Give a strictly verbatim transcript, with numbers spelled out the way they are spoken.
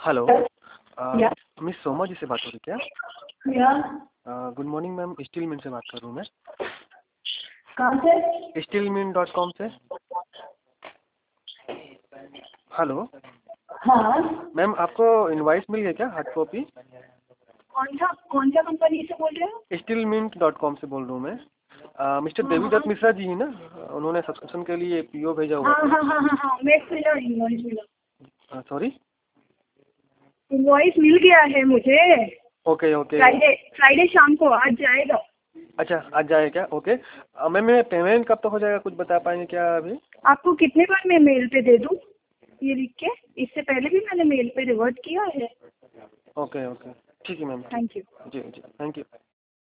Hello, या miss Soma जी से बात हो रही क्या? या गुड मॉर्निंग मैम, स्टील मिन से बात कर रहा हूँ मैं। कहाँ से? स्टील मिन डॉट कॉम से। हेलो हाँ, मैम, आपको इनवाइस मिल गया क्या, हार्ड कॉपी? कौन सा कौन सा कंपनी से बोल रहे हो? स्टील मिंट डॉट कॉम से बोल रहा हूँ मैं। आ, मिस्टर हाँ देवीदत्त मिश्रा जी ही ना, उन्होंने सब्सक्रिप्शन के लिए पीओ भेजा हुआ हाँ था। हाँ हाँ हाँ हाँ मैं मिला इनवॉइस मिला सॉरी, इनवॉइस मिल गया है मुझे। Okay okay. फ्राइडे फ्राइडे शाम को आज जाएगा। अच्छा, आज जाए क्या? ओके मैम, मैं पेमेंट कब तक हो जाएगा, कुछ बता पाएंगे क्या अभी? आपको कितने बार मैं मेल पे दे दूँ ये लिख के? इससे पहले भी मैंने मेल पे रिवर्ट किया है। ओके ओके, ठीक है मैम। Thank you. जी जी, थैंक यू।